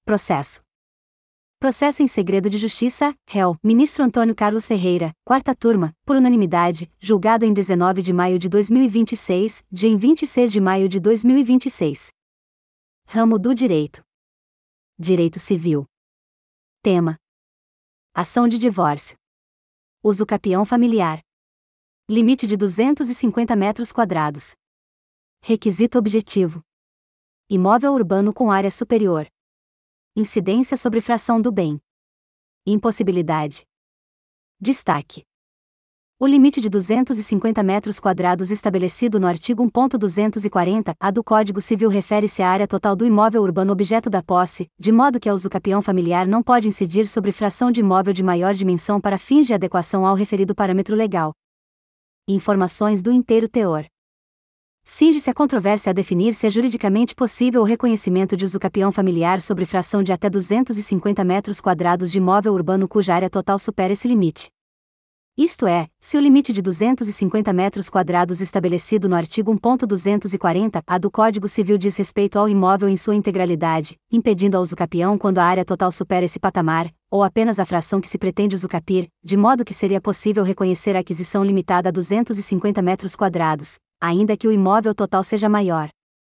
Processo. Processo em segredo de justiça, réu, ministro Antônio Carlos Ferreira, quarta turma, por unanimidade, julgado em 19 de maio de 2026, dia em 26 de maio de 2026. Ramo do Direito. Direito Civil. Tema: ação de divórcio. Uso capião familiar. Limite de 250 metros quadrados. Requisito objetivo: imóvel urbano com área superior. Incidência sobre fração do bem. Impossibilidade. Destaque: o limite de 250 metros quadrados estabelecido no artigo 1.240-A do Código Civil refere-se à área total do imóvel urbano objeto da posse, de modo que a usucapião familiar não pode incidir sobre fração de imóvel de maior dimensão para fins de adequação ao referido parâmetro legal. Informações do inteiro teor. Cinge-se a controvérsia a definir se é juridicamente possível o reconhecimento de usucapião familiar sobre fração de até 250 metros quadrados de imóvel urbano cuja área total supera esse limite. Isto é, se o limite de 250 metros quadrados estabelecido no artigo 1.240-A do Código Civil diz respeito ao imóvel em sua integralidade, impedindo a usucapião quando a área total supera esse patamar, ou apenas a fração que se pretende usucapir, de modo que seria possível reconhecer a aquisição limitada a 250 metros quadrados, ainda que o imóvel total seja maior.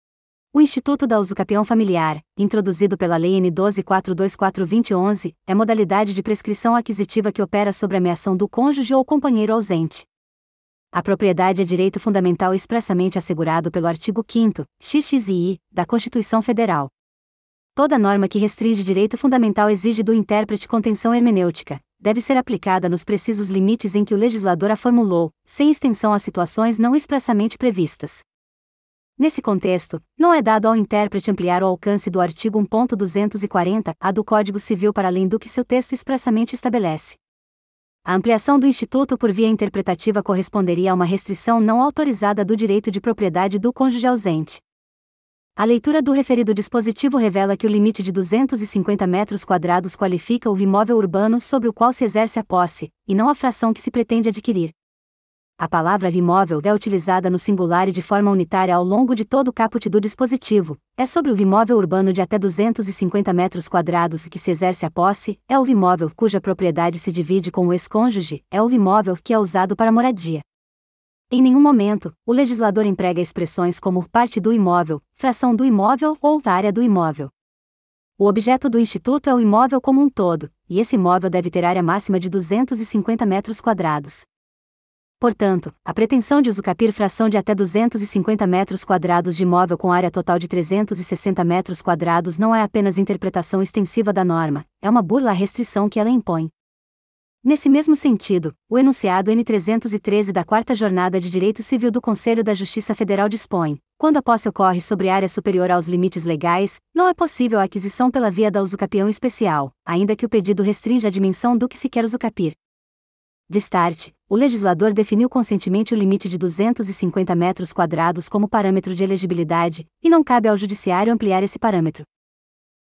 O Instituto da Usucapião Familiar, introduzido pela Lei N. 12.424/2011, é modalidade de prescrição aquisitiva que opera sobre a meação do cônjuge ou companheiro ausente. A propriedade é direito fundamental expressamente assegurado pelo artigo 5º, xx e i, da Constituição Federal. Toda norma que restringe direito fundamental exige do intérprete contenção hermenêutica, deve ser aplicada nos precisos limites em que o legislador a formulou, sem extensão a situações não expressamente previstas. Nesse contexto, não é dado ao intérprete ampliar o alcance do artigo 1.240-A do Código Civil para além do que seu texto expressamente estabelece. A ampliação do Instituto por via interpretativa corresponderia a uma restrição não autorizada do direito de propriedade do cônjuge ausente. A leitura do referido dispositivo revela que o limite de 250 metros quadrados qualifica o imóvel urbano sobre o qual se exerce a posse, e não a fração que se pretende adquirir. A palavra imóvel é utilizada no singular e de forma unitária ao longo de todo o caput do dispositivo. É sobre o imóvel urbano de até 250 metros quadrados que se exerce a posse, é o imóvel cuja propriedade se divide com o ex-cônjuge, é o imóvel que é usado para moradia. Em nenhum momento, o legislador emprega expressões como parte do imóvel, fração do imóvel ou área do imóvel. O objeto do Instituto é o imóvel como um todo, e esse imóvel deve ter área máxima de 250 metros quadrados. Portanto, a pretensão de usucapir fração de até 250 metros quadrados de imóvel com área total de 360 metros quadrados não é apenas interpretação extensiva da norma, é uma burla à restrição que ela impõe. Nesse mesmo sentido, o enunciado N. 313 da Quarta Jornada de Direito Civil do Conselho da Justiça Federal dispõe: quando a posse ocorre sobre área superior aos limites legais, não é possível a aquisição pela via da usucapião especial, ainda que o pedido restrinja a dimensão do que se quer usucapir. De start, o legislador definiu conscientemente o limite de 250 metros quadrados como parâmetro de elegibilidade, e não cabe ao judiciário ampliar esse parâmetro.